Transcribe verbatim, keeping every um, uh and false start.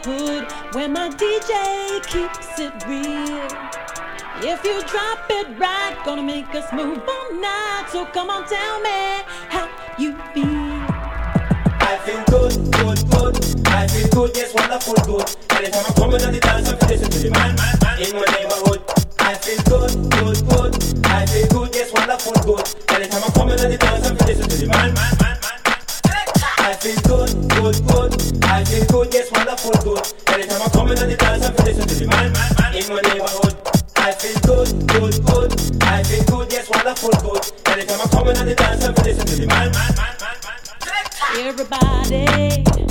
hood where my D J keeps it real. If you drop it right, gonna make us move all night. So come on, tell me how you feel. I feel good, good, good. I feel good, yes, wonderful, good. Anytime I'm coming on the dance, I'm listen to the man, man, man in my neighborhood. I feel good, good, good. I feel good, yes, wonderful, good. Anytime I'm coming on the dance, I'm listen to the man, man, man, man. I feel good, good, good. I feel good, yes, wonderful, good. Anytime I'm coming on the dance, I'm listen to the man, man, man in my neighborhood. I feel good, good, good. I feel good, yes, wonderful, good. Anytime I'm coming on the dance, I'm listen to the man, man, man, man, man. Everybody